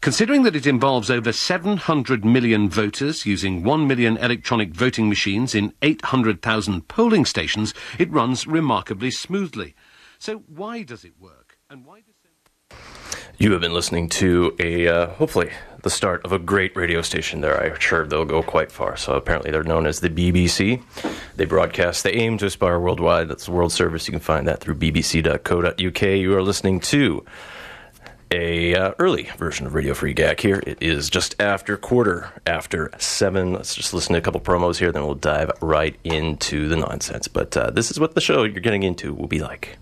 Considering that it involves over 700 million voters using 1 million electronic voting machines in 800,000 polling stations, it runs remarkably smoothly. So why does it work? And why does You have been listening to hopefully, the start of a great radio station there. I'm sure they'll go quite far. So apparently they're known as the BBC. They aim to aspire worldwide. That's the world service. You can find that through bbc.co.uk. You are listening to a early version of Radio Free Gack here. It is just after 7:15. Let's just listen to a couple promos here, then we'll dive right into the nonsense. But this is what the show you're getting into will be like.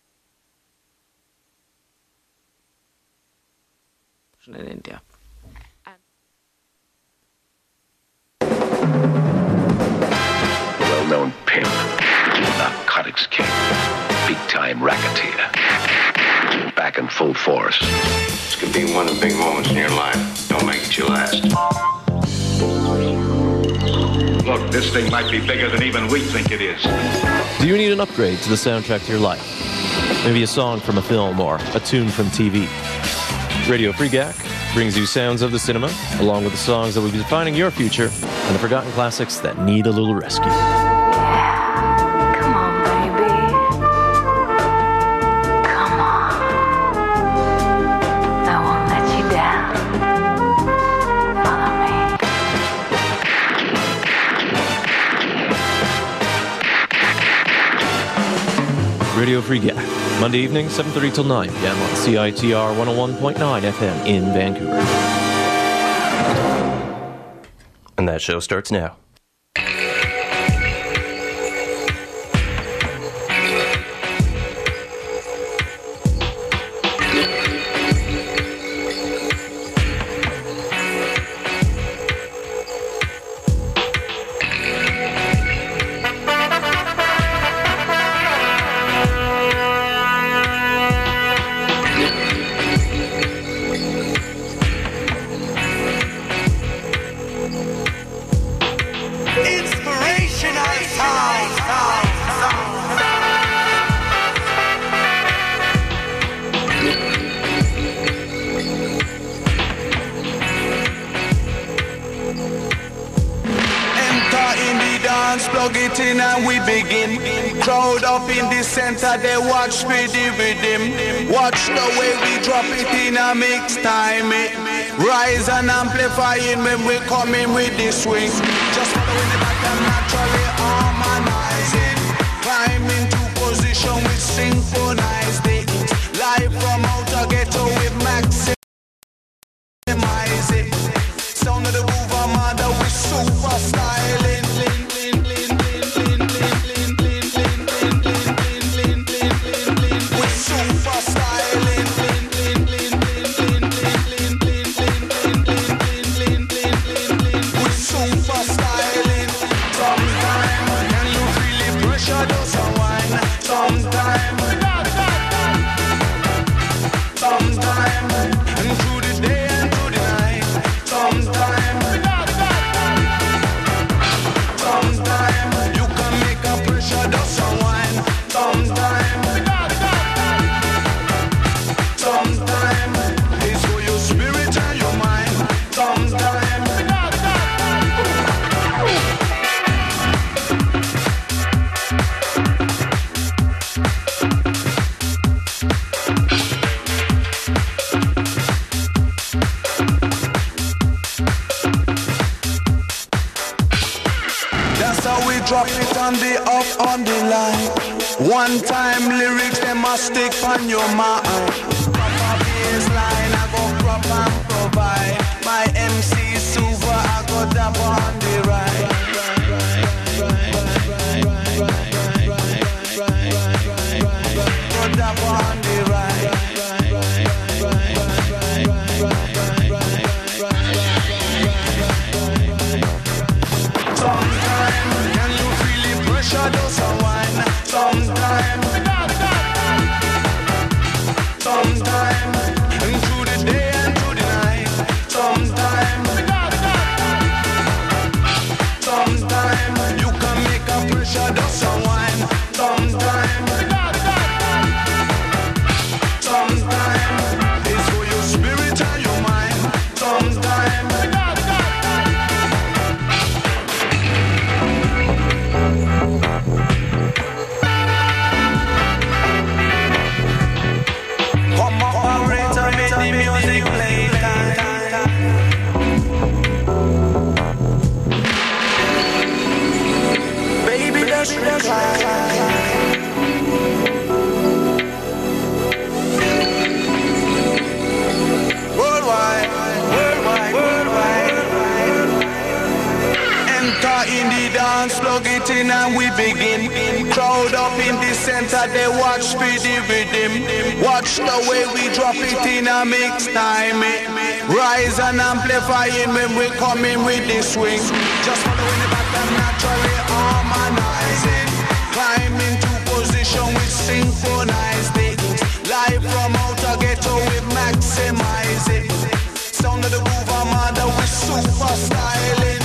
In India. Well-known pimp, narcotics king, big-time racketeer. Back in full force. This could be one of the big moments in your life. Don't make it your last. Look, this thing might be bigger than even we think it is. Do you need an upgrade to the soundtrack to your life? Maybe a song from a film or a tune from TV? Radio Free Gack brings you sounds of the cinema, along with the songs that will be defining your future and the forgotten classics that need a little rescue. Radio Free Gack, Monday evening, 7:30 till 9 p.m. on CITR 101.9 FM in Vancouver. And that show starts now. Plug it in and we begin. Crowd up in the center, they watch for the rhythm. Watch the way we drop it in a mix time. Rise and amplifying when we come in with the swing. Just following the pattern, naturally harmonizing. Climb into position with synchronized it. Live from outer ghetto with maximize it. Sound of the groove, Armada with super styling. Drop it on the up on the line. One time lyrics, they must stick on your mind. Proper baseline, I go crop and provide. My MC super, I go dapper on the right. Go dapper on the right. Shadows unwind sometime. dance, plug it in and we begin. Crowd up in the center, they watch for the rhythm. Watch the way we drop it in a mix time. Rise and amplifying when we come in with the swing. Just following the pattern, naturally harmonizing. Climb into position with synchronized it. Live from outer ghetto, we maximize it. Sound of the groove armada with super styling.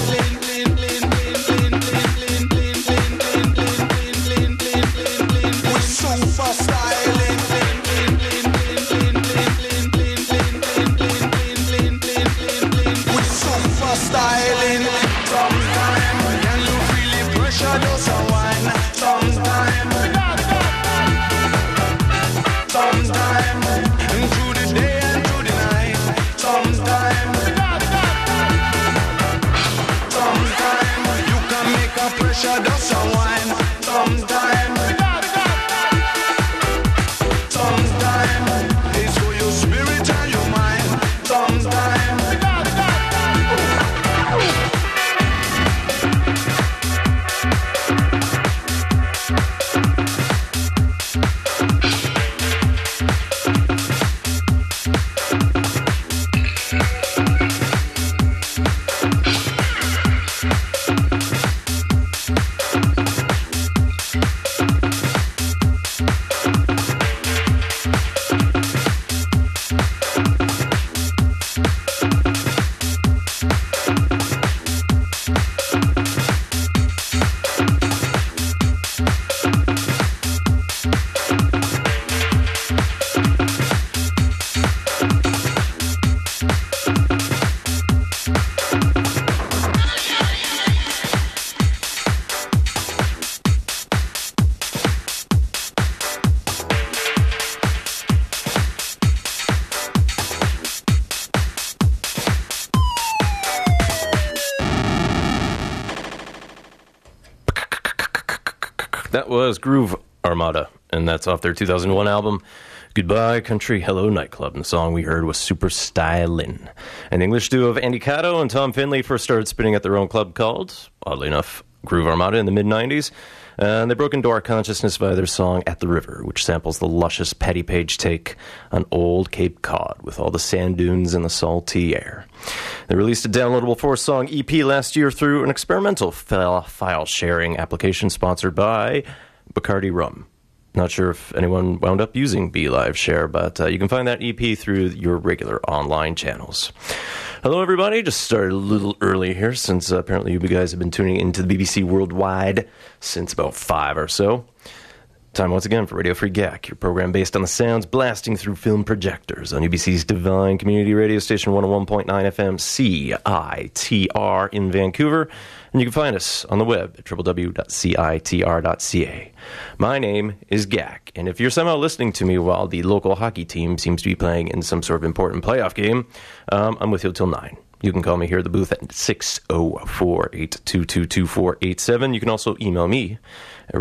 With super styling. With super styling. Sometime when you feel the pressure does unwind. Sometime through the day and through the night. Sometime you can make a pressure dust unwind. Sometime it's for your spirit and your mind. Sometime That was Groove Armada, and that's off their 2001 album, Goodbye Country, Hello Nightclub. And the song we heard was Super Stylin'. An English duo of Andy Cato and Tom Finley first started spinning at their own club called, oddly enough, Groove Armada in the mid-90s. And they broke into our consciousness via their song At the River, which samples the luscious Paddy Page take on old Cape Cod with all the sand dunes and the salty air. They released a downloadable 4-song EP last year through an experimental file sharing application sponsored by Bacardi Rum. Not sure if anyone wound up using BeLive Share, but you can find that EP through your regular online channels. Hello, everybody. Just started a little early here since apparently you guys have been tuning into the BBC Worldwide since about 5 or so. Time once again for Radio Free GAC, your program based on the sounds blasting through film projectors on UBC's Divine Community Radio Station 101.9 FM CITR in Vancouver. And you can find us on the web at www.citr.ca. My name is GAC, and if you're somehow listening to me while the local hockey team seems to be playing in some sort of important playoff game, I'm with you till 9. You can call me here at the booth at 604-822-2487. You can also email me at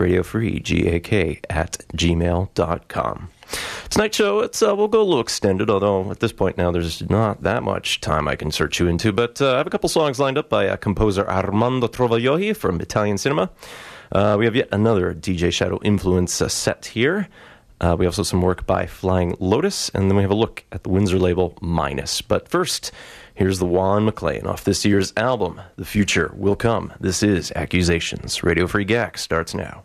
radiofreegak@gmail.com. Tonight's show, we'll go a little extended, although at this point now there's not that much time I can search you into. But I have a couple songs lined up by composer Armando Trovaglioli from Italian Cinema. We have yet another DJ Shadow influence set here. We also have some work by Flying Lotus, and then we have a look at the Windsor label Minus. But first, here's the Juan McLean off this year's album, The Future Will Come. This is Accusations. Radio Free GAC starts now.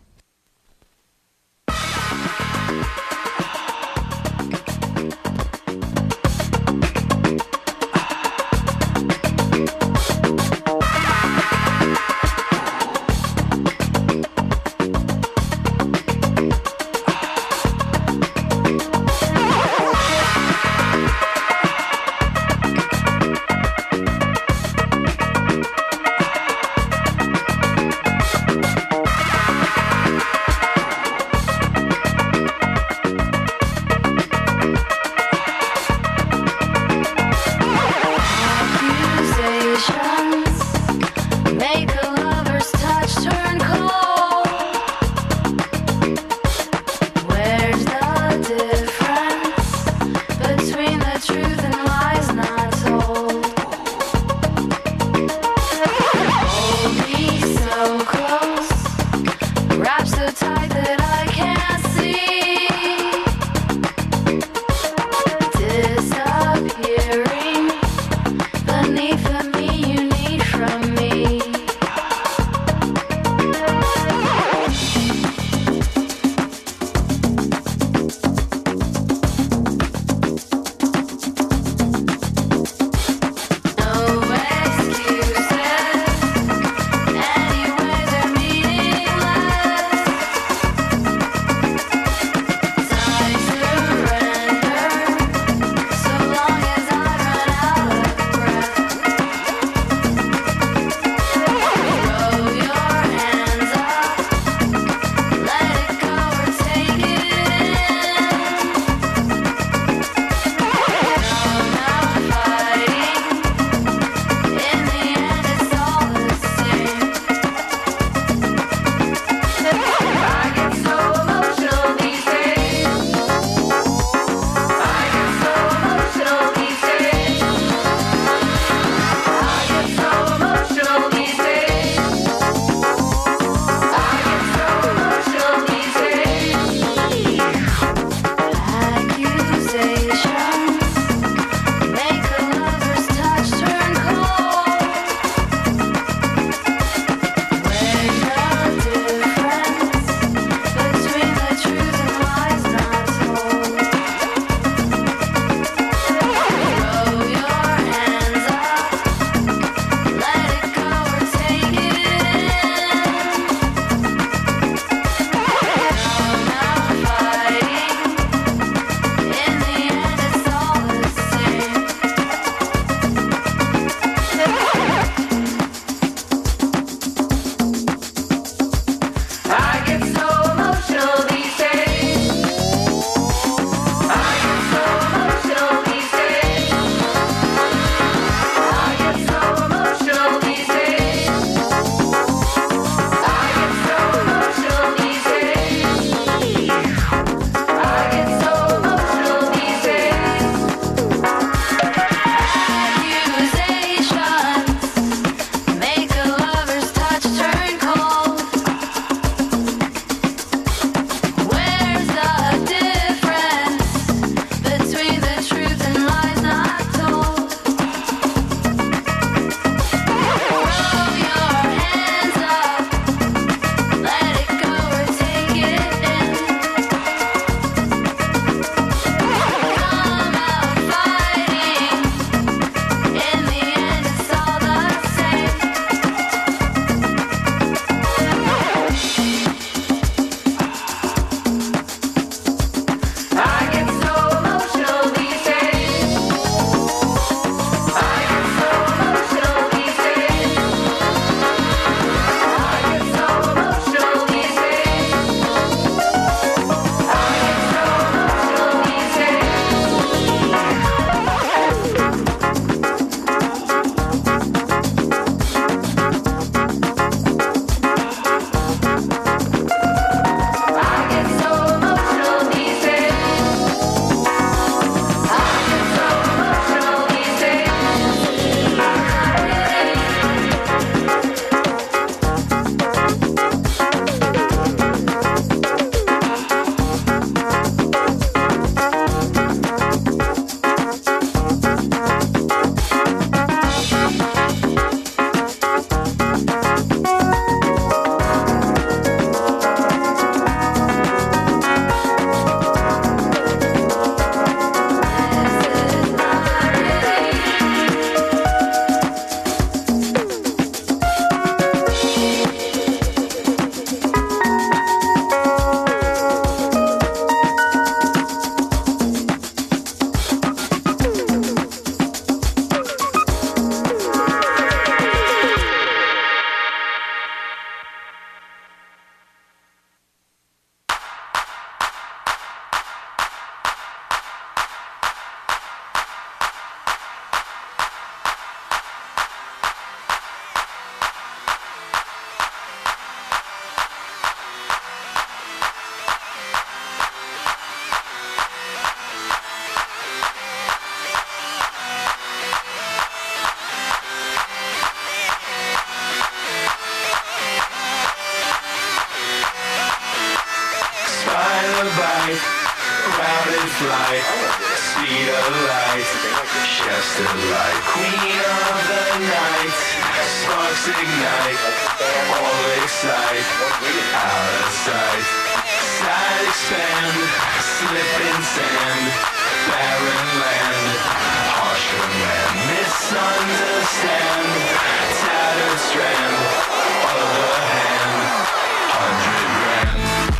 flight, speed of light, chest of light, queen of the night, sparks ignite, all excite, out of sight, side expand, slip in sand, barren land, harsh command, misunderstand, tattered strand, other hand, 100 grand.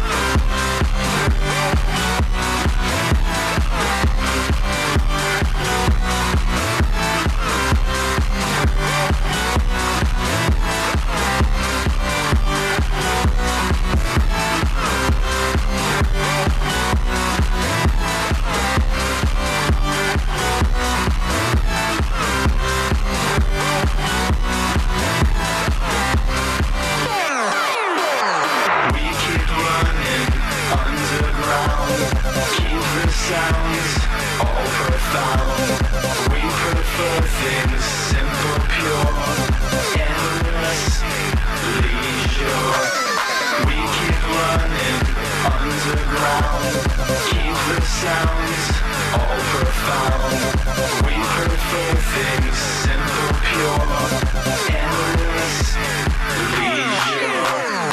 Sounds all profound. We prefer things simple, pure, endless leisure. We keep running underground. Keep the sounds all profound. We prefer things simple, pure, endless leisure.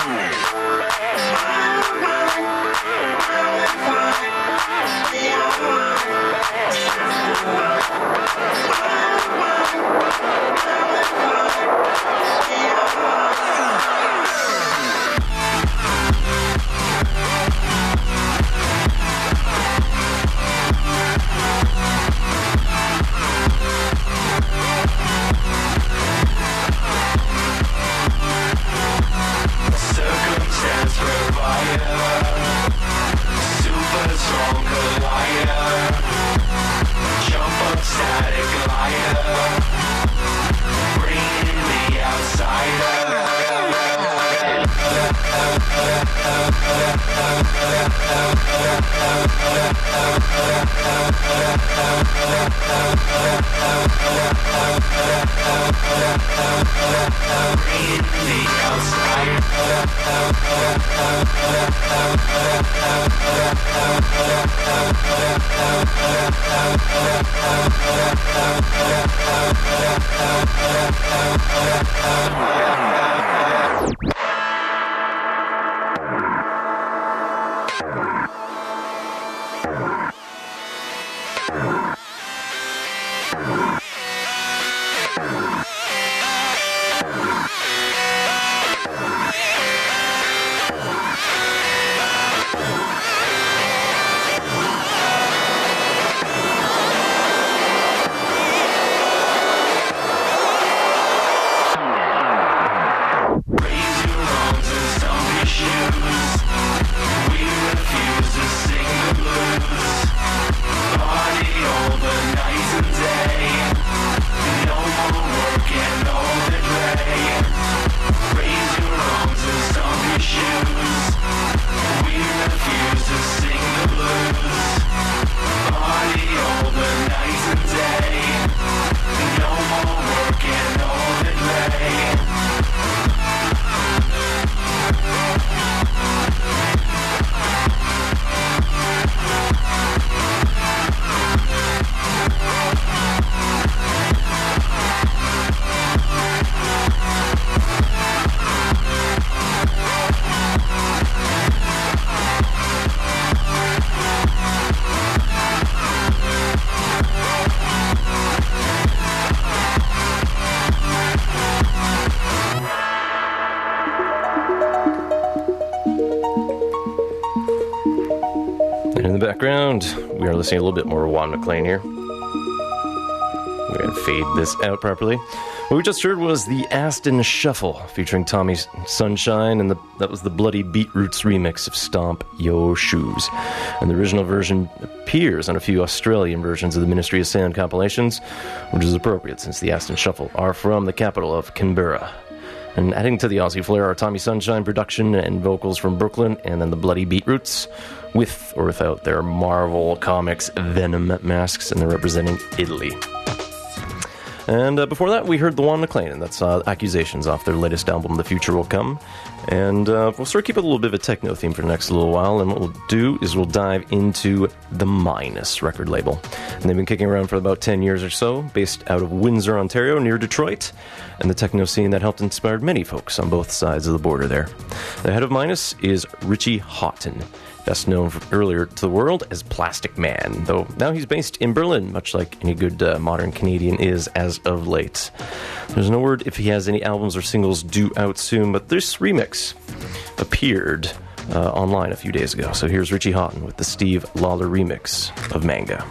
Circumstance provider, super strong collider, jump up static glider, bring in the outsider. Bring in the outsider. Background, we are listening a little bit more Juan McLean here. We're going to fade this out properly. What we just heard was the Aston Shuffle featuring Tommy Sunshine, and that was the Bloody Beetroots remix of Stomp Yo Shoes. And the original version appears on a few Australian versions of the Ministry of Sound compilations, which is appropriate since the Aston Shuffle are from the capital of Canberra. And adding to the Aussie flair are Tommy Sunshine production and vocals from Brooklyn, and then the Bloody Beetroots, with or without their Marvel Comics Venom masks, and they're representing Italy. And before that, we heard The Juan McClain, and that's Accusations off their latest album, The Future Will Come. And we'll sort of keep it a little bit of a techno theme for the next little while, and what we'll do is we'll dive into the Minus record label. And they've been kicking around for about 10 years or so, based out of Windsor, Ontario, near Detroit, and the techno scene that helped inspire many folks on both sides of the border there. The head of Minus is Richie Houghton, best known earlier to the world as Plastic Man, though now he's based in Berlin, much like any good modern Canadian is as of late. There's no word if he has any albums or singles due out soon, but this remix appeared online a few days ago. So here's Richie Houghton with the Steve Lawler remix of Manga.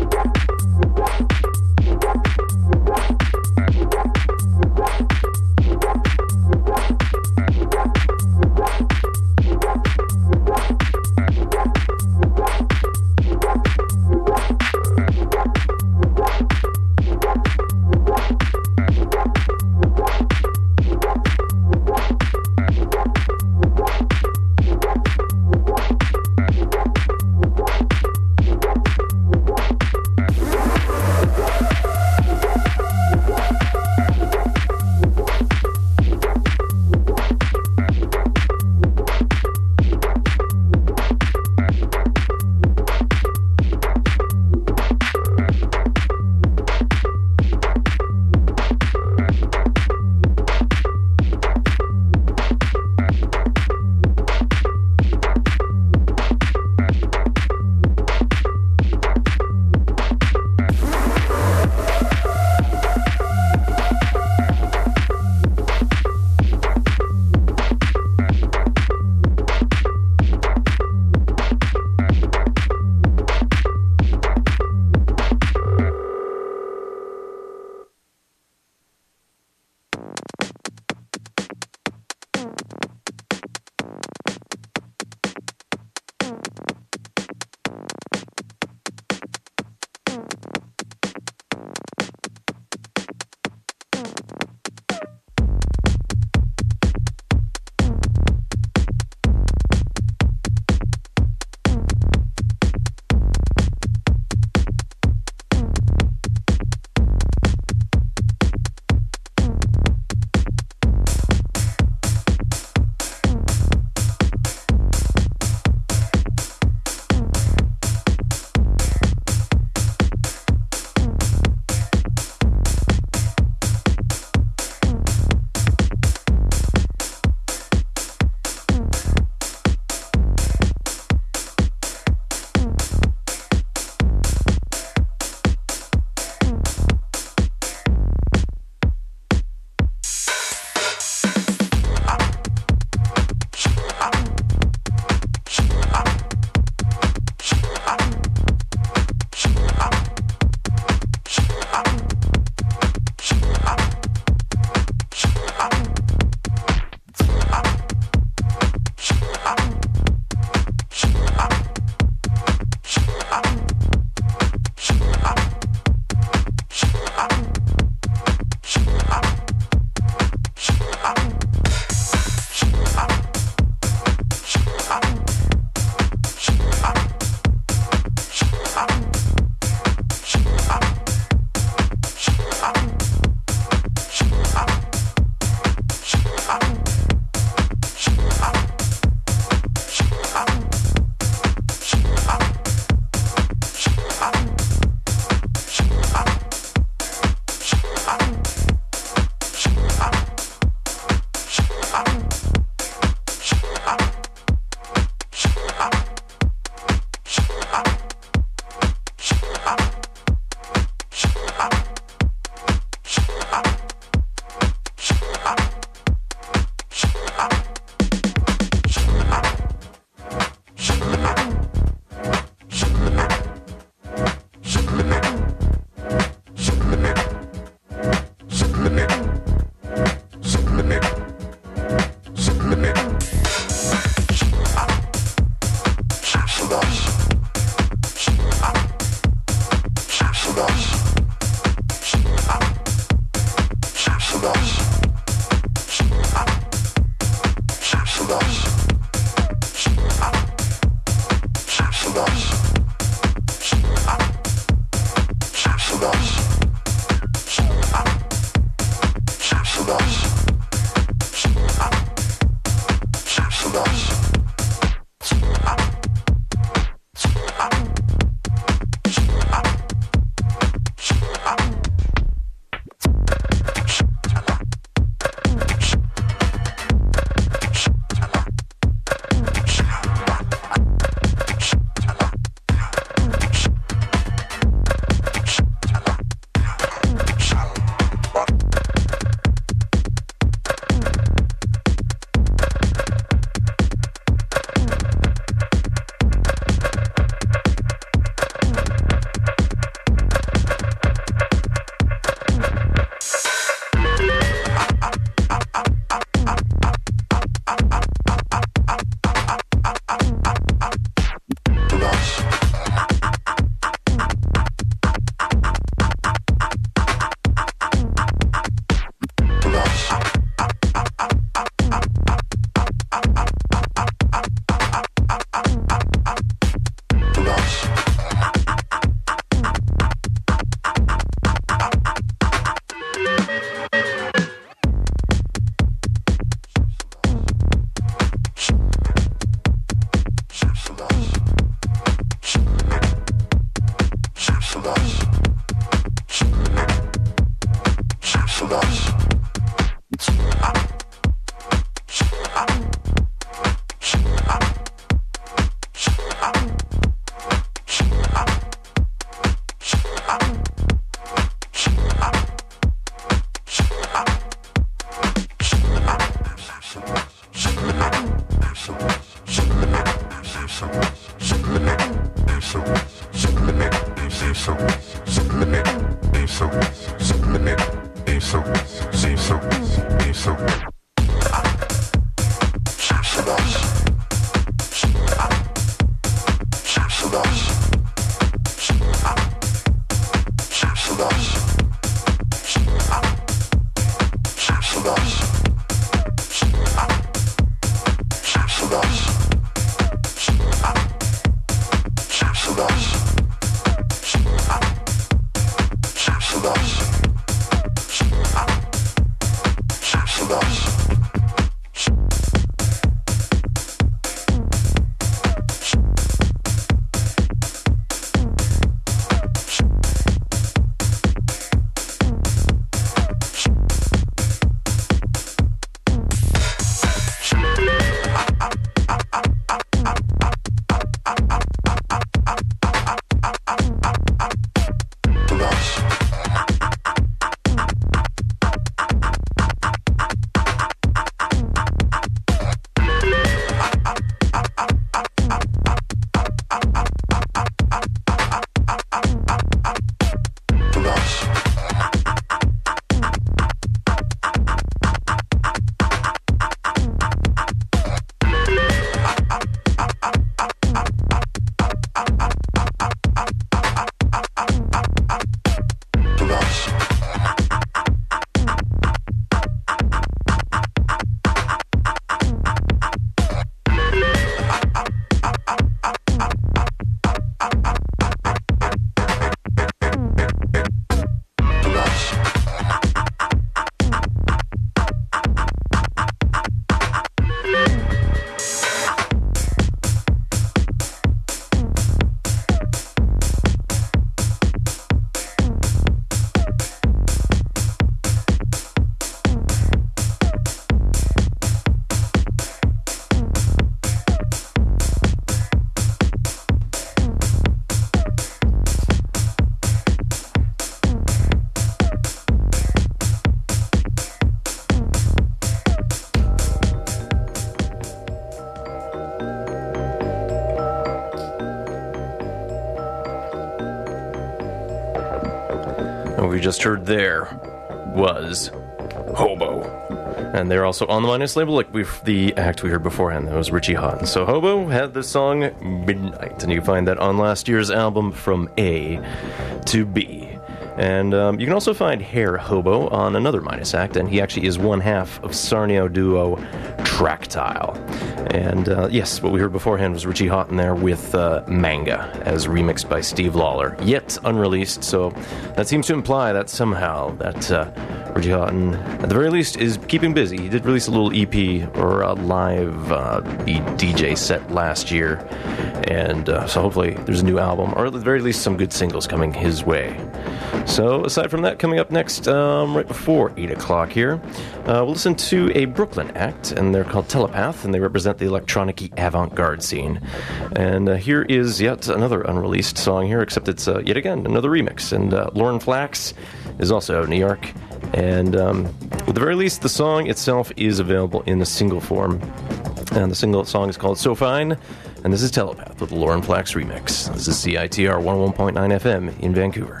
what we just heard there was Hobo. And they're also on the Minus label, like the act we heard beforehand. That was Richie Hawtin. So Hobo had the song Midnight, and you can find that on last year's album From A to B. And you can also find Hair Hobo on another Minus act, and he actually is one half of Sarnio duo Tractile. And yes, what we heard beforehand was Richie Hawtin there with Manga, as remixed by Steve Lawler, yet unreleased, so that seems to imply that somehow that Richie Hawtin, at the very least, is keeping busy. He did release a little EP or a live DJ set last year, and so hopefully there's a new album, or at the very least some good singles coming his way. So, aside from that, coming up next, right before 8 o'clock here, we'll listen to a Brooklyn act, and they're called Telepath, and they represent the electronic-y avant-garde scene. And here is yet another unreleased song here, except it's, yet again, another remix. And Lauren Flax is also out of New York. And at the very least, the song itself is available in a single form. And the single song is called So Fine, and this is Telepath with the Lauren Flax remix. This is CITR 101.9 FM in Vancouver.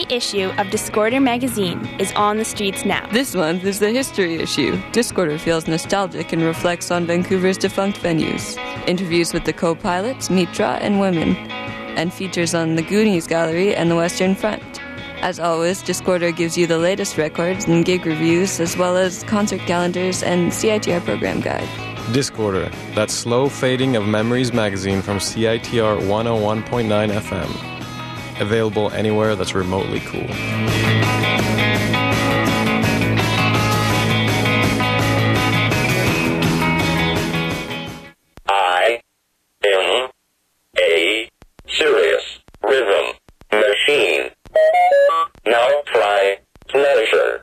issue of Discorder magazine is on the streets now. This month is the history issue. Discorder feels nostalgic and reflects on Vancouver's defunct venues. Interviews with the co-pilots, Mitra, and women. And features on the Goonies Gallery and the Western Front. As always, Discorder gives you the latest records and gig reviews, as well as concert calendars and CITR program guide. Discorder, that slow fading of memories magazine from CITR 101.9 FM. Available anywhere that's remotely cool. I am a serious rhythm machine. Now try pleasure.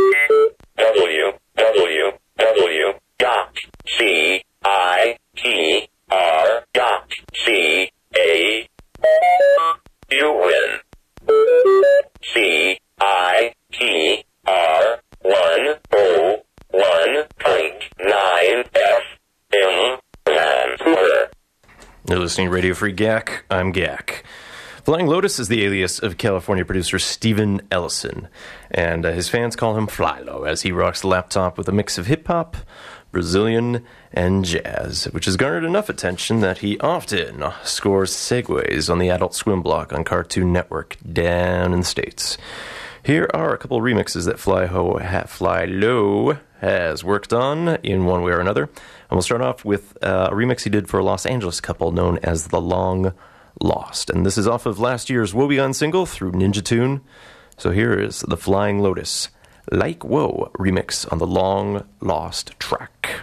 www.citr.ca. You win. CITR 101.9 FM Vancouver. You're listening to Radio Free GAC. I'm GAC. Flying Lotus is the alias of California producer Steven Ellison, and his fans call him Flylo as he rocks the laptop with a mix of hip-hop, Brazilian, and jazz, which has garnered enough attention that he often scores segues on the Adult Swim block on Cartoon Network down in the States. Here are a couple of remixes that Flylo has worked on in one way or another, and we'll start off with a remix he did for a Los Angeles couple known as The Long Lost. And this is off of last year's Woebegone single through Ninja Tune. So here is the Flying Lotus Like Whoa remix on the Long Lost track.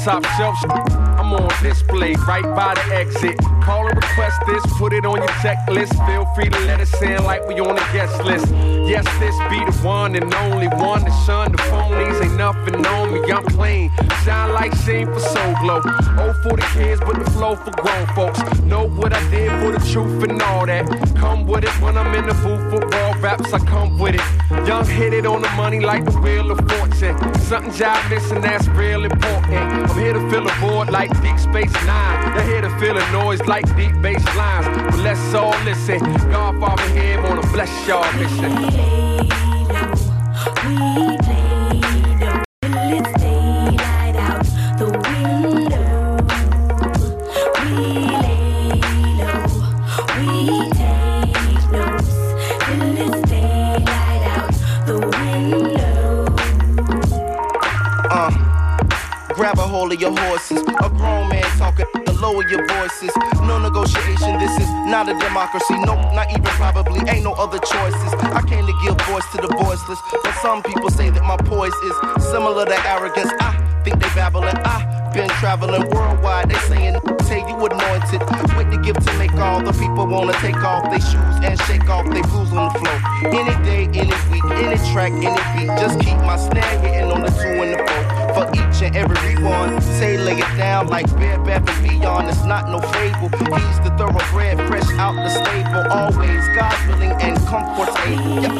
top shelf I'm on display right by the exit. Call and request this, put it on your checklist. Feel free to let us in like we on the guest list. Yes, this be the one and only one to shun the phonies. Ain't nothing on me, I'm clean. Shine like Sheen for Soul Glow. Oh, for the kids, but the flow for grown folks. Know what I did for the truth and all that. Come with it when I'm in the booth for raw raps, I come with it. Young hit it on the money like the Wheel of Fortune. Something job missing that's real important. I'm here to fill a void like Deep Space Nine. You're here to feel a noise like deep bass lines. But let's all listen. Godfather here wanna bless y'all mission. We play low, let's daylight out the window. We lay low, we take notes, let's daylight out the window. Grab a hold of your horses. A grown man talking, lower your voices. No negotiation, this is not a democracy. Nope, not even probably, ain't no other choices. I came to give voice to the voiceless. But some people say that my poise is similar to arrogance. I think they babbling. I've been traveling worldwide. They saying, say you anointed. Wait to give to make all the people wanna take off their shoes and shake off their blues on the floor. Any day, any week, any track, any beat. Just keep my snare hitting on the 2 and the 4. For each and every one, say lay it down like Bed Bath & Beyond. It's not no fable. He's the thoroughbred, fresh out the stable. Always God willing and comfortable. We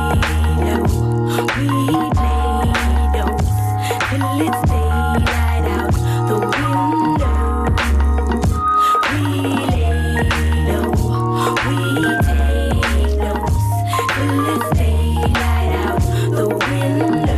play notes till it's daylight out the window. We lay low, we take notes till it's daylight out the window.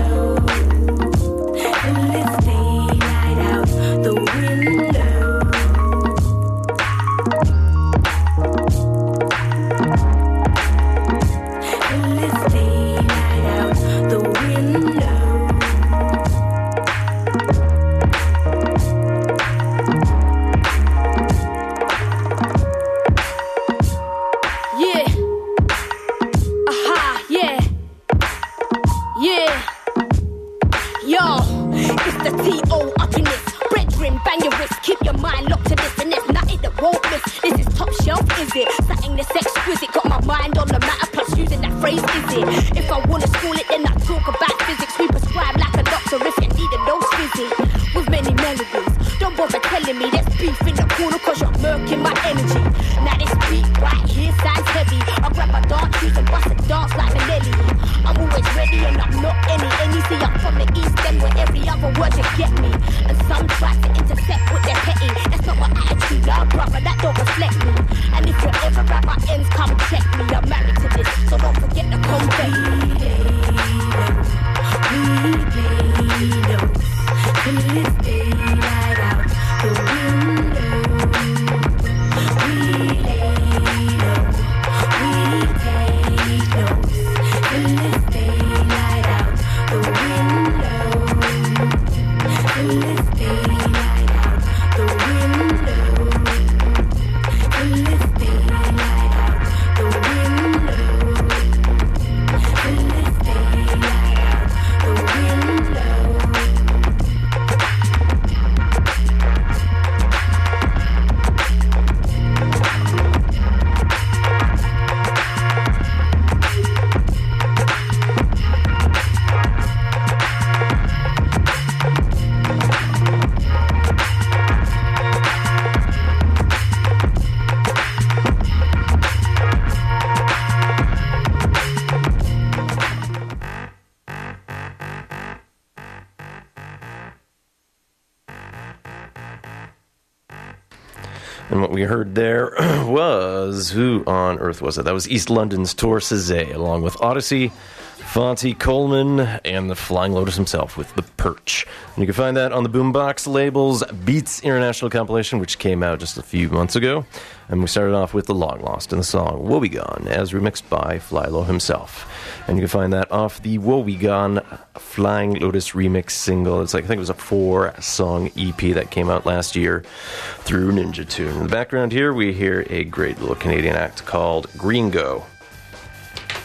And what we heard there was, who on earth was it? That was East London's Tor Cezay, along with Odyssey, Fonte Coleman, and the Flying Lotus himself with The Perch. And you can find that on the Boombox label's Beats International compilation, which came out just a few months ago. And we started off with The Long Lost and the song Woebegone, as remixed by Flylo himself. And you can find that off the Woebegone Flying Lotus remix single. It's like, I think it was a 4-song EP that came out last year through Ninja Tune. In the background here, we hear a great little Canadian act called Gringo.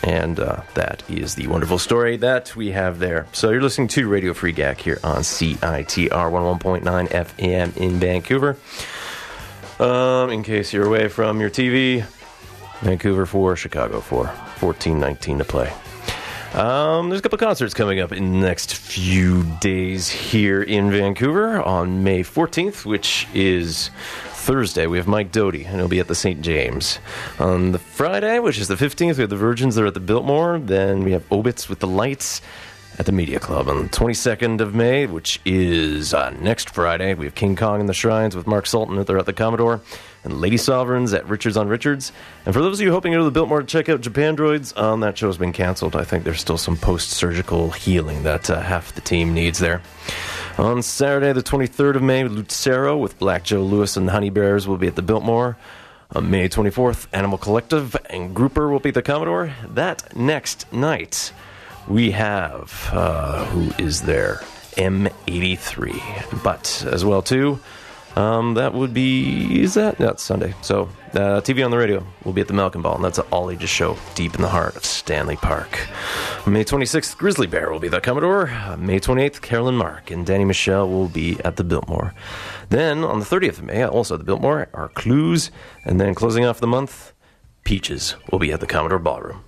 And that is the wonderful story that we have there. So you're listening to Radio Free Gack here on CITR 101.9 FM in Vancouver. In case you're away from your TV, Vancouver 4, Chicago 4, 14-19 to play. There's a couple of concerts coming up in the next few days here in Vancouver. On May 14th, which is Thursday, we have Mike Doty, and he'll be at the St. James. On the Friday, which is the 15th, we have the Virgins. They're at the Biltmore. Then we have Obits with the Lights at the Media Club. On the 22nd of May, which is next Friday, we have King Kong and the Shrines with Mark Sultan. They're at the Commodore. And Lady Sovereigns at Richards on Richards. And for those of you hoping to go to the Biltmore to check out Japandroids, that show's been canceled. I think there's still some post-surgical healing that half the team needs there. On Saturday, the 23rd of May, Lucero with Black Joe Lewis and the Honey Bears will be at the Biltmore. On May 24th, Animal Collective and Grouper will be at the Commodore. That next night, we have, who is there? M83. But as well, too, that would be, that's Sunday. So, TV on the Radio will be at the Malcolm Ball, and that's an all-ages show deep in the heart of Stanley Park. May 26th, Grizzly Bear will be at the Commodore. May 28th, Carolyn Mark and Danny Michelle will be at the Biltmore. Then, on the 30th of May, also at the Biltmore, are Clues, and then closing off the month, Peaches will be at the Commodore Ballroom.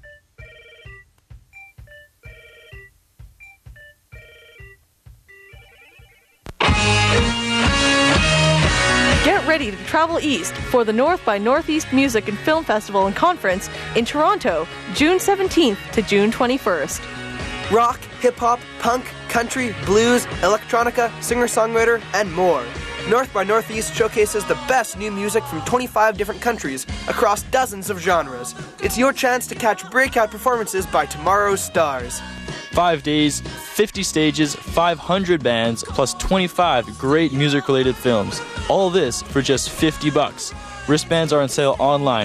Get ready to travel east for the North by Northeast Music and Film Festival and Conference in Toronto, June 17th to June 21st. Rock, hip-hop, punk, country, blues, electronica, singer-songwriter, and more. North by Northeast showcases the best new music from 25 different countries across dozens of genres. It's your chance to catch breakout performances by tomorrow's stars. 5 days, 50 stages, 500 bands, plus 25 great music-related films. All this for just $50. Wristbands are on sale online,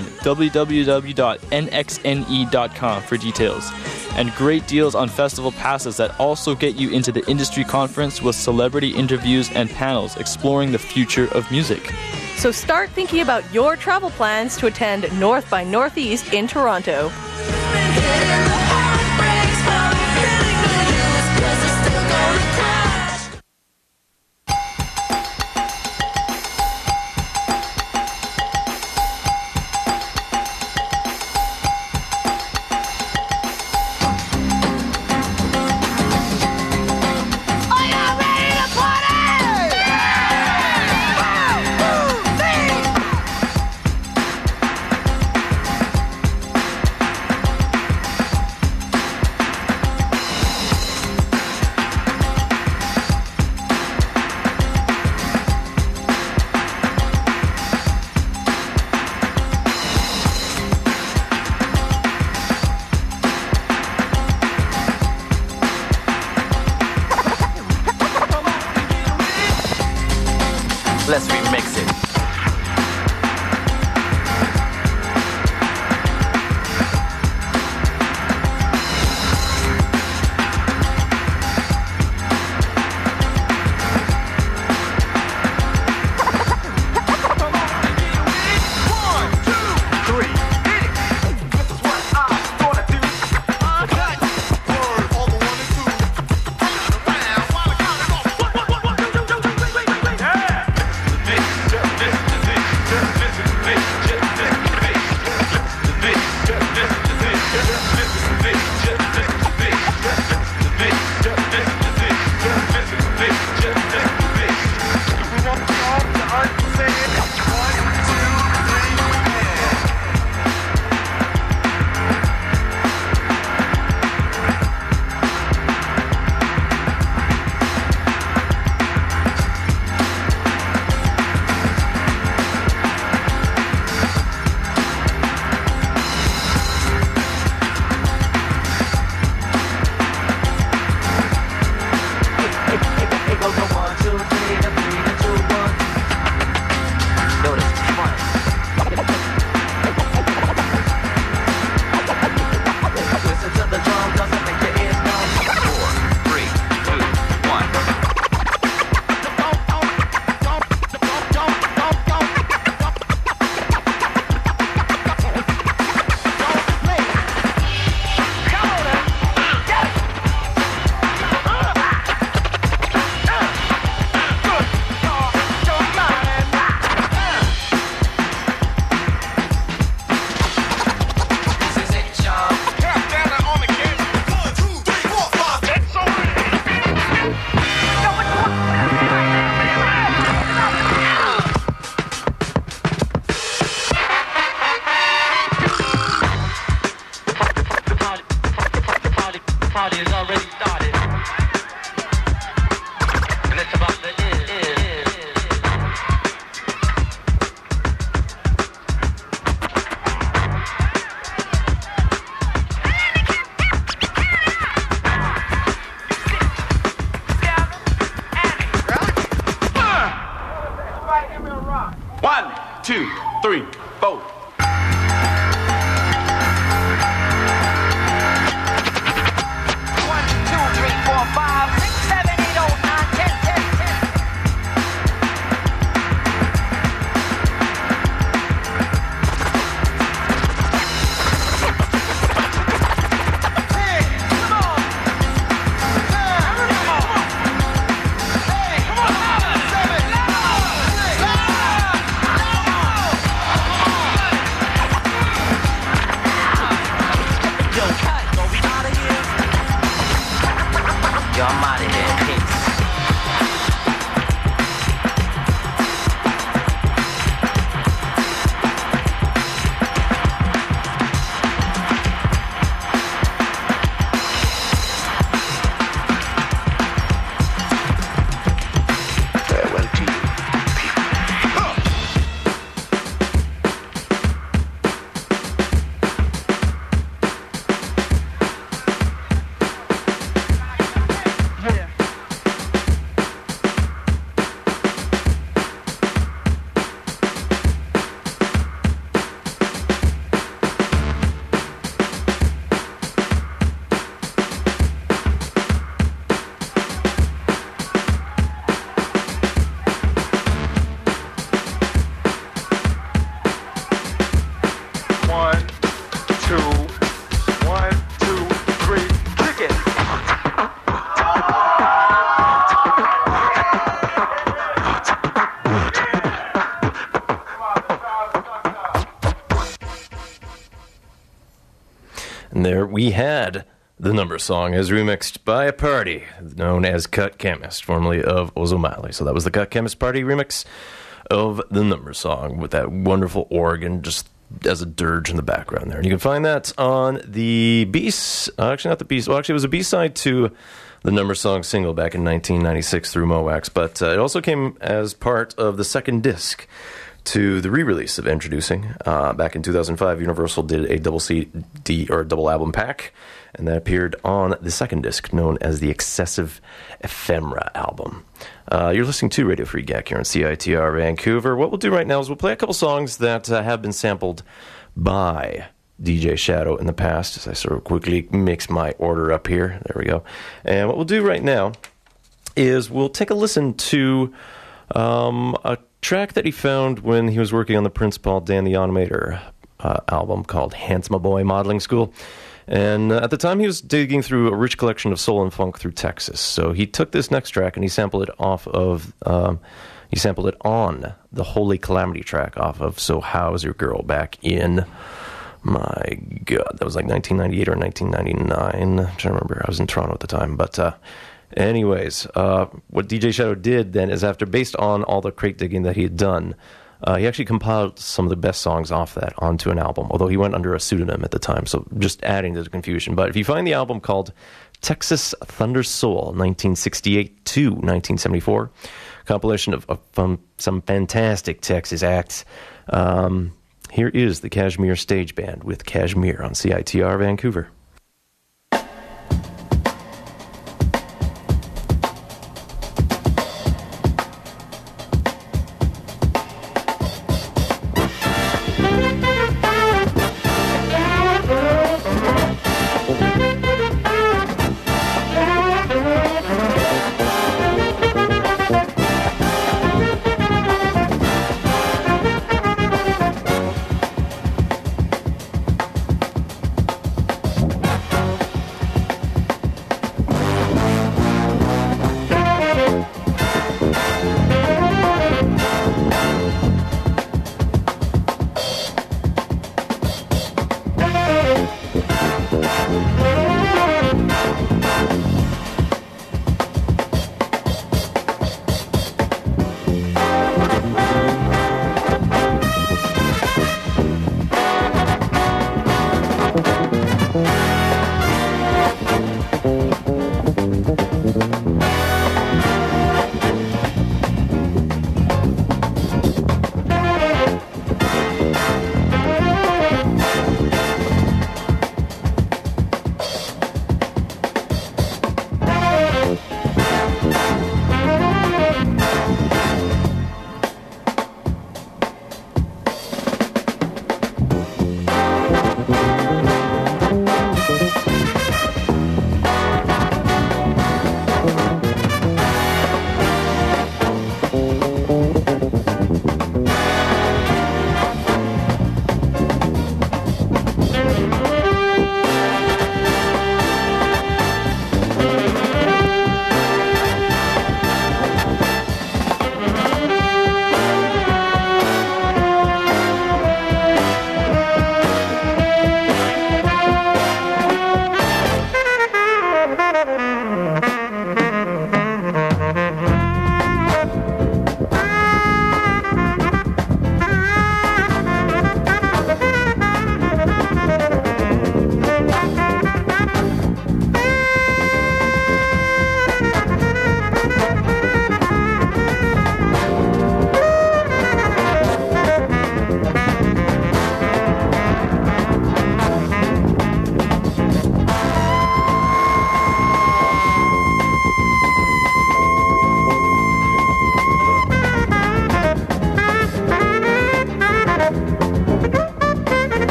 www.nxne.com for details. And great deals on festival passes that also get you into the industry conference with celebrity interviews and panels exploring the future of music. So start thinking about your travel plans to attend North by Northeast in Toronto. Let's remix it. This 1, 2, 3, 4. There we had the number song as remixed by a party known as Cut Chemist, formerly of Ozomali. So that was the Cut Chemist Party remix of the number song with that wonderful organ just as a dirge in the background there. And you can find that on the actually not the B, well actually it was a B-side to the number song single back in 1996 through Mowax, but it also came as part of the second disc to the re-release of Introducing. Back in 2005, Universal did a double CD or double album pack, and that appeared on the second disc, known as the Excessive Ephemera album. You're listening to Radio Free Gak here on CITR Vancouver. What we'll do right now is we'll play a couple songs that have been sampled by DJ Shadow in the past, as I sort of quickly mix my order up here. There we go. And what we'll do right now is we'll take a listen to a track that he found when he was working on the Prince Paul Dan the Automator album called Handsome Boy Modeling School. And at the time, he was digging through a rich collection of soul and funk through Texas. So he took this next track and he sampled it off of, he sampled it on the Holy Calamity track off of So How's Your Girl back in, my God, that was like 1998 or 1999. I'm trying to remember. I was in Toronto at the time. But anyways, what DJ Shadow did then is based on all the crate digging that he had done, he actually compiled some of the best songs off that onto an album, although he went under a pseudonym at the time, so just adding to the confusion. But if you find the album called Texas Thunder Soul, 1968 to 1974, compilation of some fantastic Texas acts, here is the Kashmir Stage Band with Kashmir on CITR Vancouver.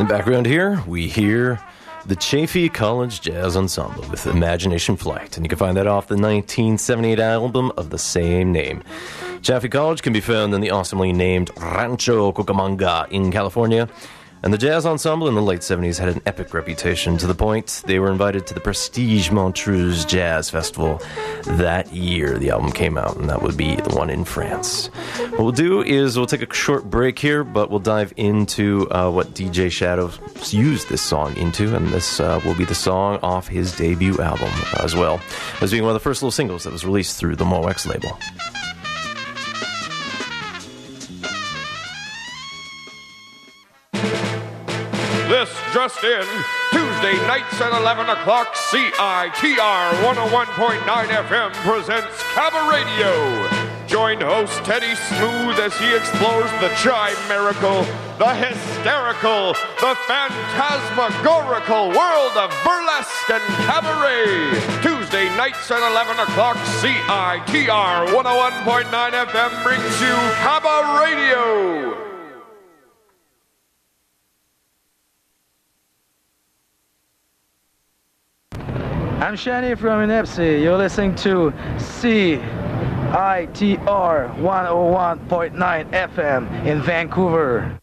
In the background here, we hear the Chaffee College Jazz Ensemble with Imagination Flight, and you can find that off the 1978 album of the same name. Chaffee College can be found in the awesomely named Rancho Cucamonga in California, and the jazz ensemble in the late 70s had an epic reputation to the point they were invited to the Prestige Montreux Jazz Festival that year the album came out, and that would be the one in France. What we'll do is we'll take a short break here, but we'll dive into what DJ Shadow used this song into, and this will be the song off his debut album as well, as being one of the first little singles that was released through the MoX label. This just in, Tuesday nights at 11 o'clock, CITR 101.9 FM presents Cabba Radio. Join host Teddy Smooth as he explores the chimerical, the hysterical, the phantasmagorical world of burlesque and cabaret. Tuesday nights at 11 o'clock, CITR 101.9 FM brings you Cabba Radio. I'm Shani from Inepsi. You're listening to CITR 101.9 FM in Vancouver.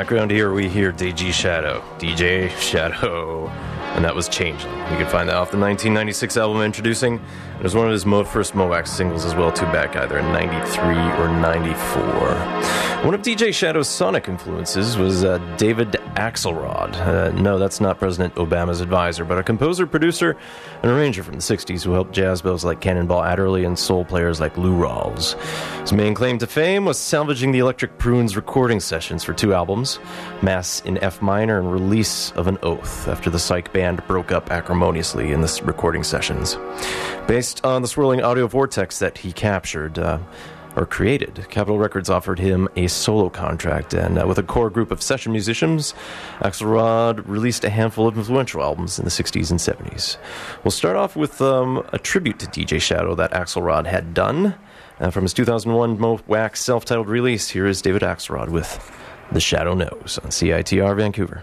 background here, we hear DJ Shadow, and that was Changeling. You can find that off the 1996 album Introducing. It was one of his first Moax singles as well, too, back either in 93 or 94. One of DJ Shadow's sonic influences was David Axelrod. No, that's not President Obama's advisor, but a composer, producer, and arranger from the 60s who helped jazz belles like Cannonball Adderley and soul players like Lou Rawls. His main claim to fame was salvaging the Electric Prunes recording sessions for 2 albums, Mass in F minor and Release of an Oath, after the Psych band broke up acrimoniously in the recording sessions. Based on the swirling audio vortex that he captured, or created, Capitol Records offered him a solo contract, and with a core group of session musicians, Axelrod released a handful of influential albums in the 60s and 70s. We'll start off with a tribute to DJ Shadow that Axelrod had done. From his 2001 Moax self-titled release, here is David Axelrod with The Shadow Knows on CITR Vancouver.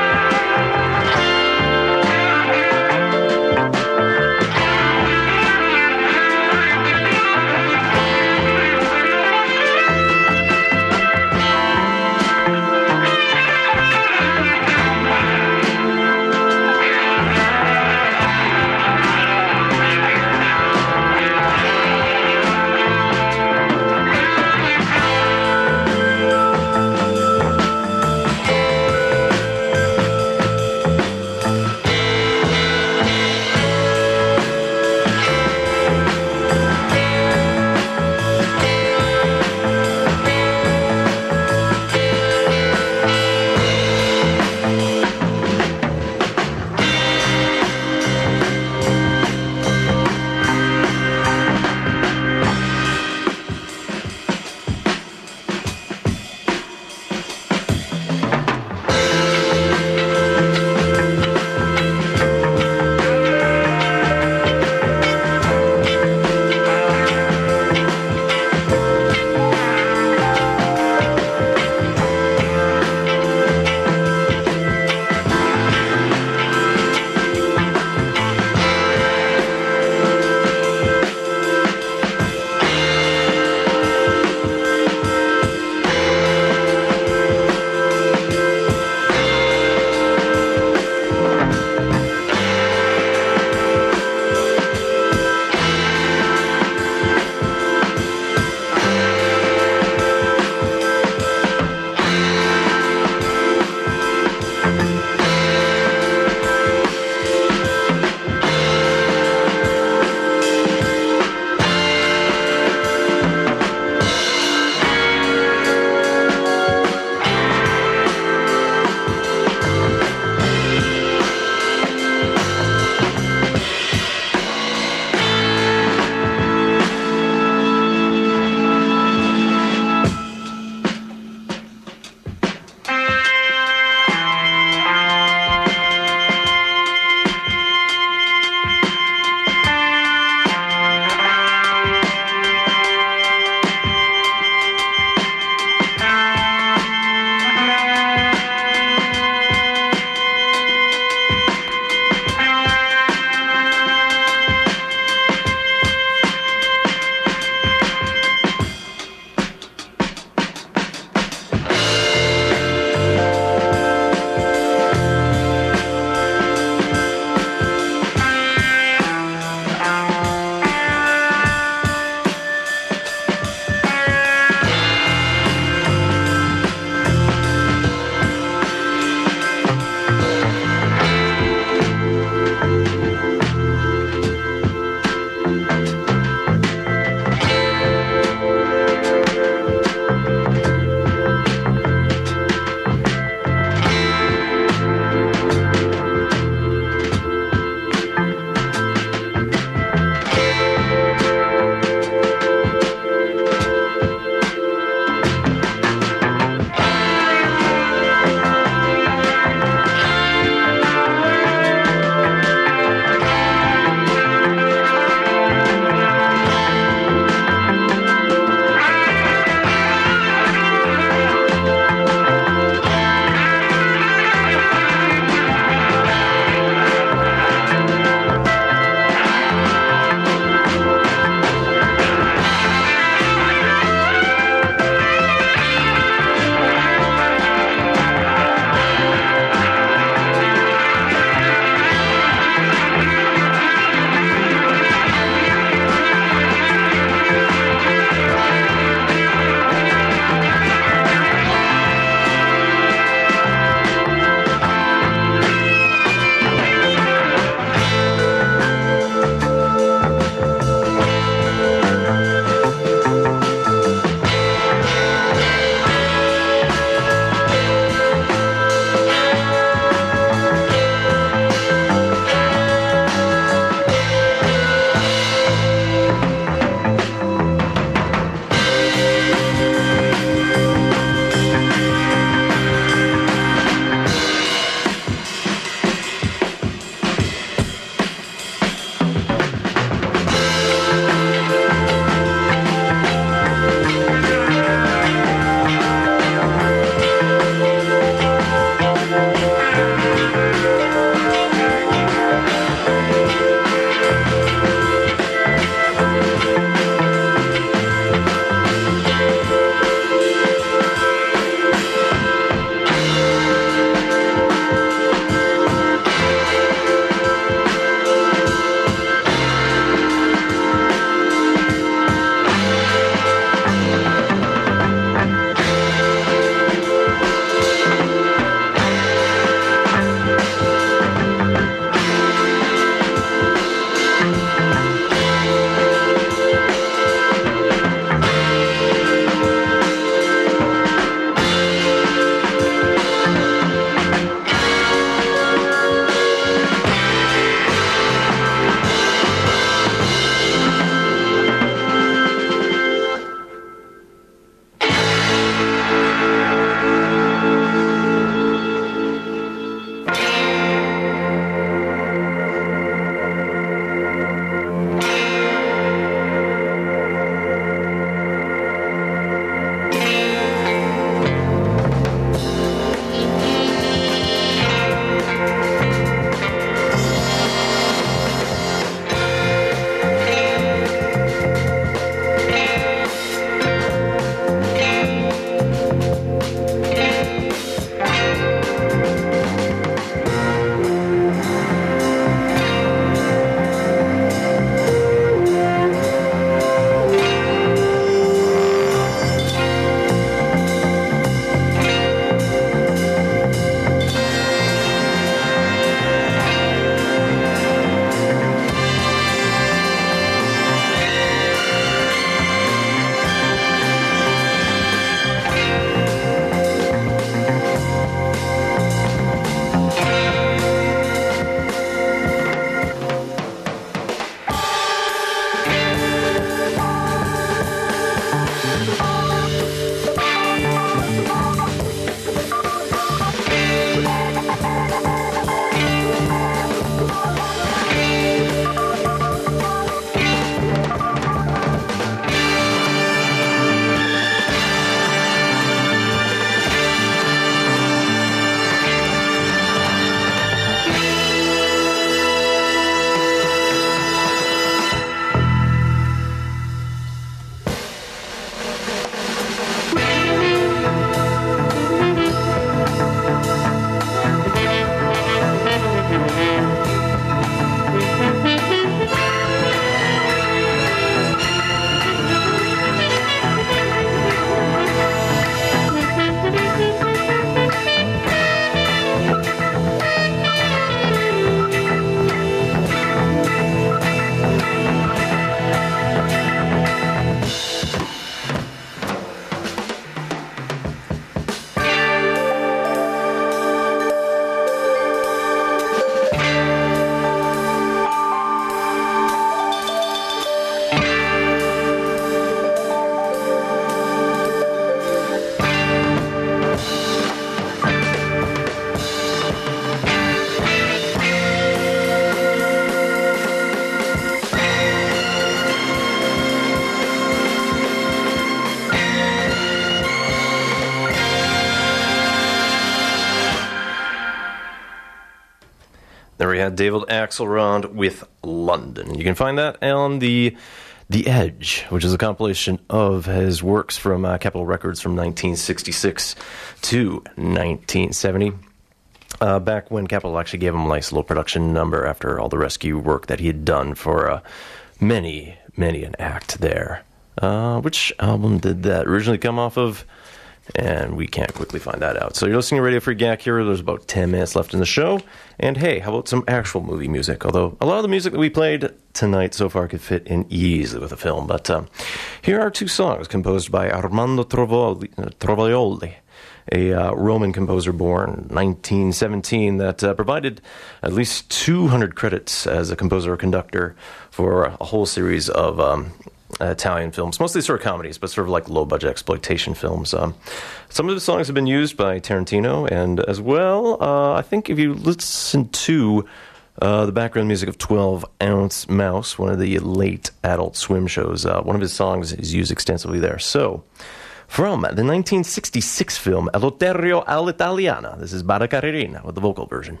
had David Axelrod with London. You can find that on The Edge, which is a compilation of his works from Capitol Records from 1966 to 1970. Back when Capitol actually gave him a nice little production number after all the rescue work that he had done for many an act there. Which album did that originally come off of? And we can't quickly find that out. So you're listening to Radio Free Gack here. There's about 10 minutes left in the show. And hey, how about some actual movie music? Although a lot of the music that we played tonight so far could fit in easily with a film. But here are two songs composed by Armando Trovaioli, a Roman composer born in 1917 that provided at least 200 credits as a composer or conductor for a whole series of Italian films, mostly sort of comedies, but sort of like low-budget exploitation films. Some of the songs have been used by Tarantino, and as well, I think if you listen to the background music of 12 Ounce Mouse, one of the late Adult Swim shows, one of his songs is used extensively there. So, from the 1966 film Eleuterio all'Italiana, this is Bada Caterina with the vocal version.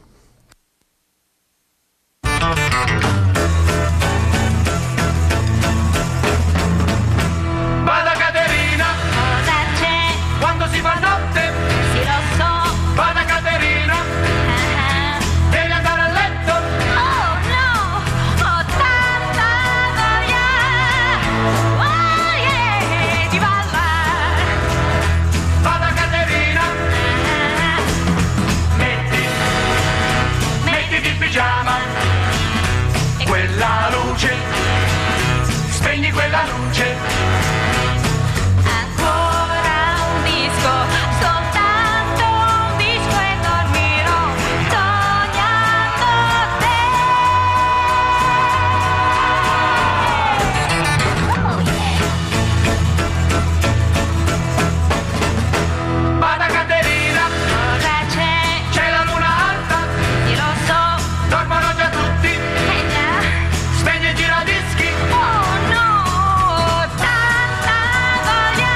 Si fa notte, sì lo so, Bada Caterina, devi andare a letto. Oh no, ho tanta voglia, oh yeah, di ballare. Bada Caterina, mettiti il pigiama, quella luce, spegni quella luce. Soltanto un disco e dormirò sognando te. Oh yeah. Bada Caterina, cosa c'è? C'è la luna alta, sì lo so, dormono già tutti, già. Spegni i giradischi, oh no, tanta voglia.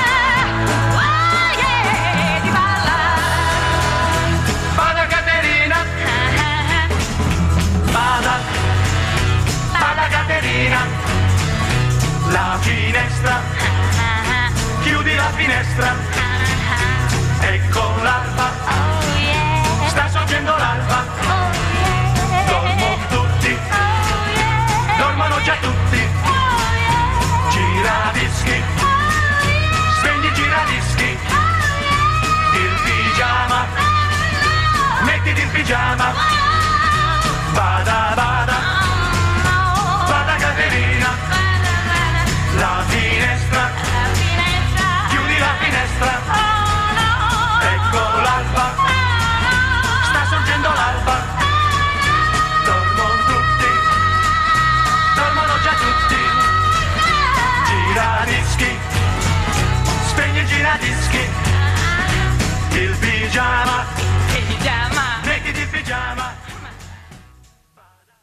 La finestra, chiudi la finestra, ecco l'alba, sta sorgendo l'alba, dormono tutti, dormono già tutti, giradischi, spegni i giradischi, il pigiama, mettiti il pigiama, bada bada, Bada Caterina. La finestra, chiudi la finestra, ecco l'alba, sta sorgendo l'alba, dormono tutti, dormono già tutti, giradischi, spegni i giradischi, il pigiama, mettiti il pigiama.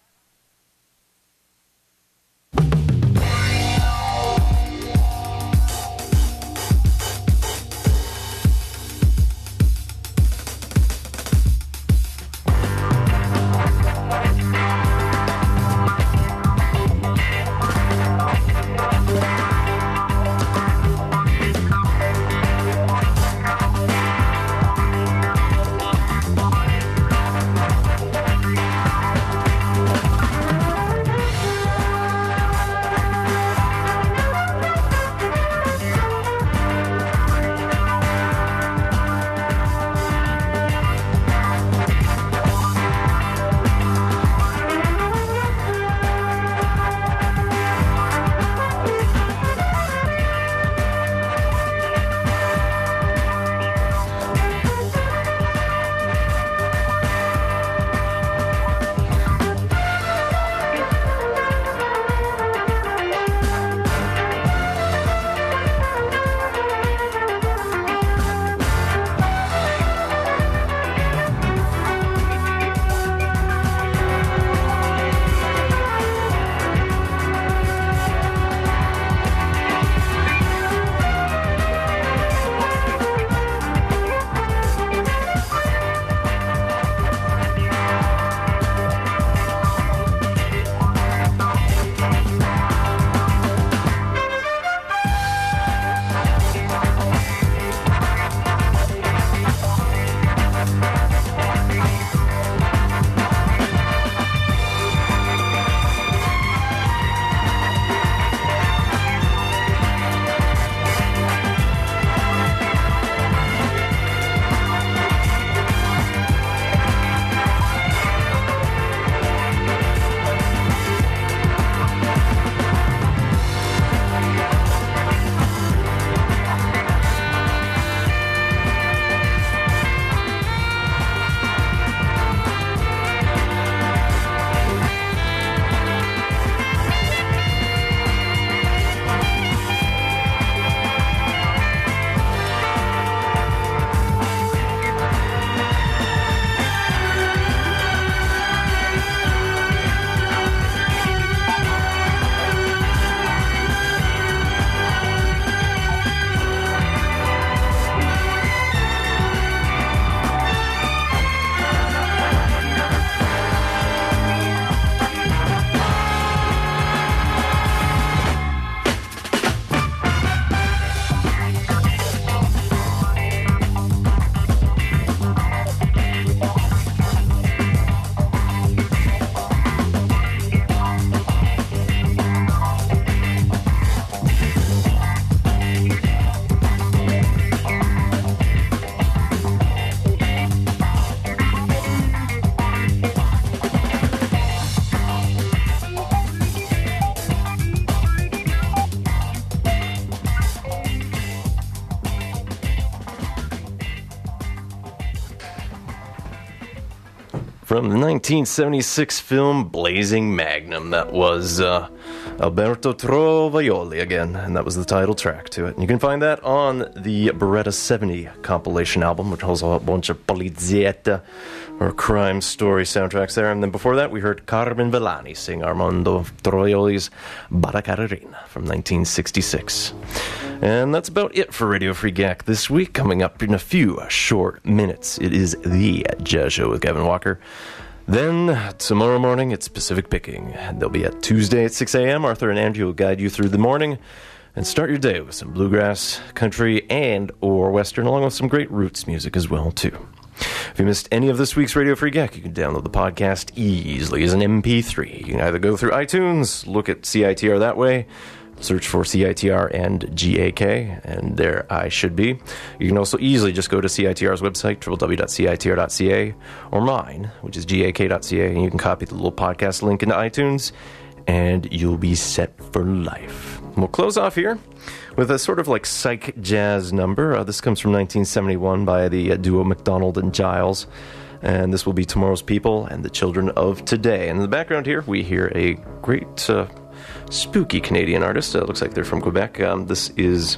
from the 1976 film Blazing Magnum. That was Alberto Trovaioli again, and that was the title track to it. And you can find that on the Beretta 70 compilation album, which has a bunch of polizietta or crime story soundtracks there. And then before that, we heard Carmen Villani sing Armando Trovaioli's Barracarina from 1966. And that's about it for Radio Free Gack this week. Coming up in a few short minutes, it is the Jazz Show with Kevin Walker. Then, tomorrow morning, it's Pacific Picking. They'll be at Tuesday at 6 a.m. Arthur and Angie will guide you through the morning and start your day with some bluegrass, country, and or western, along with some great roots music as well, too. If you missed any of this week's Radio Free Gack, you can download the podcast easily as an MP3. You can either go through iTunes, look at CITR that way, search for CITR and GAK, and there I should be. You can also easily just go to CITR's website, www.citr.ca, or mine, which is gak.ca, and you can copy the little podcast link into iTunes, and you'll be set for life. We'll close off here with a sort of like psych jazz number. This comes from 1971 by the duo McDonald and Giles, and this will be Tomorrow's People and the Children of Today. And in the background here, we hear a great spooky Canadian artist. Looks like they're from Quebec. This is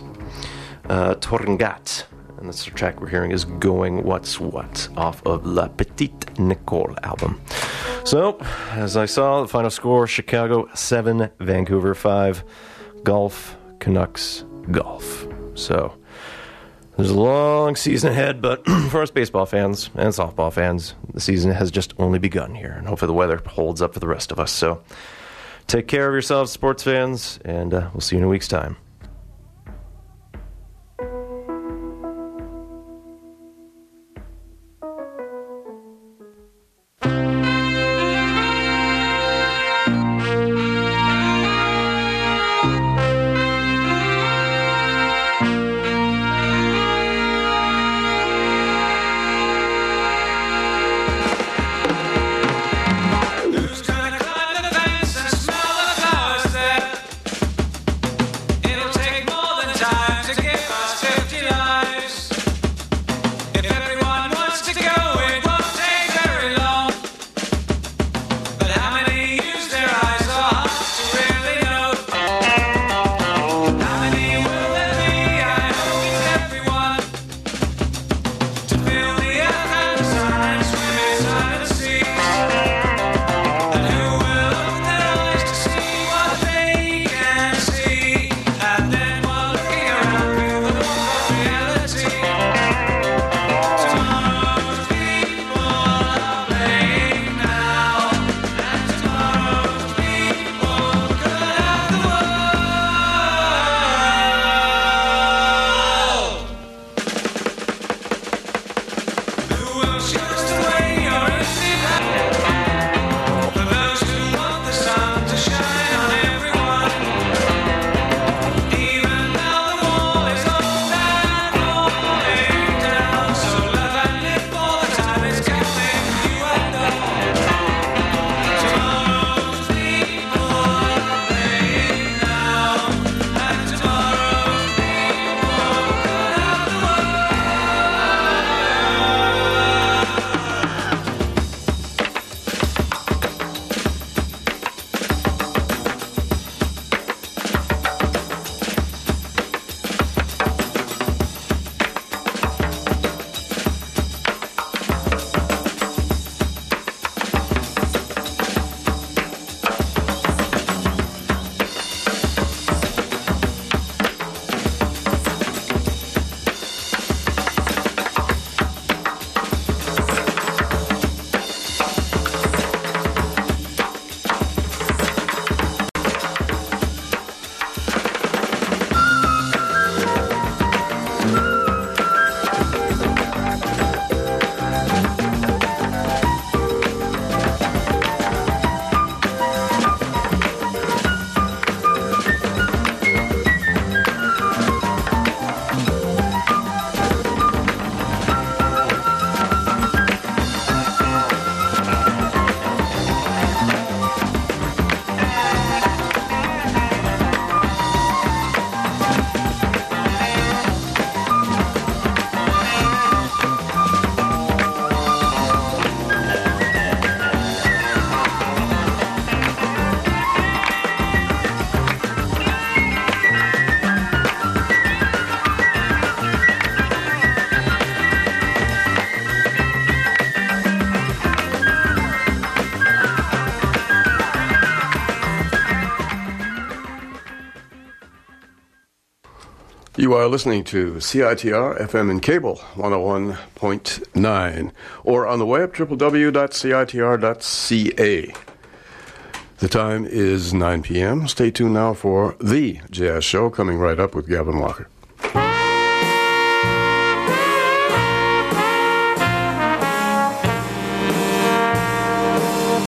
Torngat, and this track we're hearing is Going What's What off of La Petite Nicole album. So, as I saw, the final score, Chicago 7, Vancouver 5, Golf, Canucks, Golf. So, there's a long season ahead, but for us baseball fans and softball fans, the season has just only begun here, and hopefully the weather holds up for the rest of us. So, take care of yourselves, sports fans, and we'll see you in a week's time. In You are listening to CITR FM and cable 101.9 or on the web www.citr.ca. The time is 9 p.m. Stay tuned now for The Jazz Show, coming right up with Gavin Walker.